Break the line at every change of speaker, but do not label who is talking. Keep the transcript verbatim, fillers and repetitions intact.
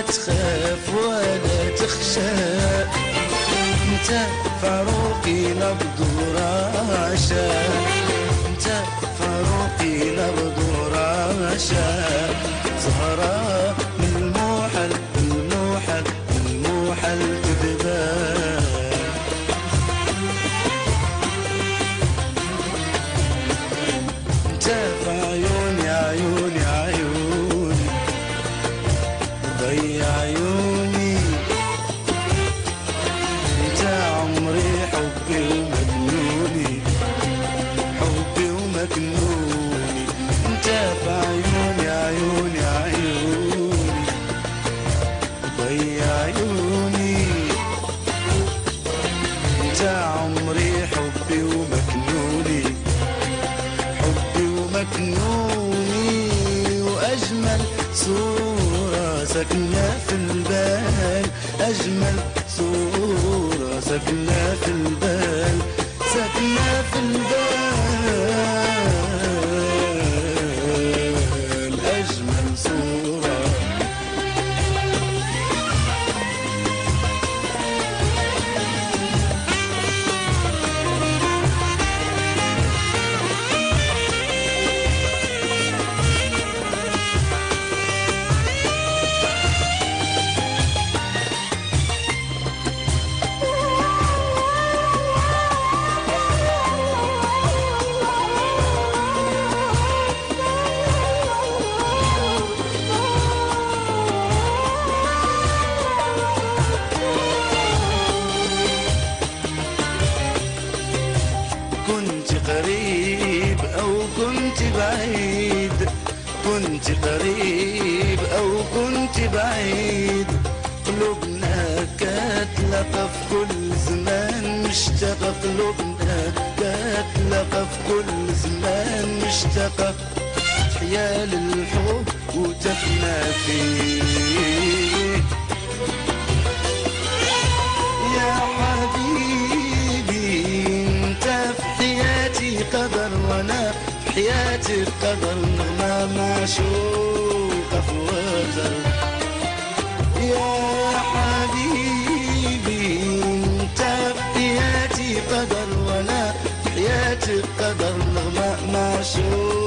تخاف ولا تخشى، انت فاروقي نبض وراشا، انت فاروقي نبض وراشا، زهراء من الموحل الموحل الموحل تذبان. انت في عيوني عيوني عيوني ضي عيوني، انت عمري حبي ومجنوني حبي ومجنوني، انت في عيوني عيوني عيوني ضي عيوني، انت عمري حبي ومجنوني حبي ومجنوني، واجمل صورة ساكنة في البال، أجمل صورة ساكنة في البال، ساكنة في البال، أجمل صورة. كنت قريب أو كنت بعيد، كنت قريب أو كنت بعيد، قلوبنا كتلاقى في كل زمان مشتاقة، قلوبنا كتلاقى في كل زمان مشتاقة، تحيا للحب وتفنى فيه يا حبيبي، انت في حياتي قدر وانا في حياتي قدر، نغمة معشوقة في وتر يا حبيبي، انت في حياتي قدر وانا في حياتي قدر، نغمة معشوقة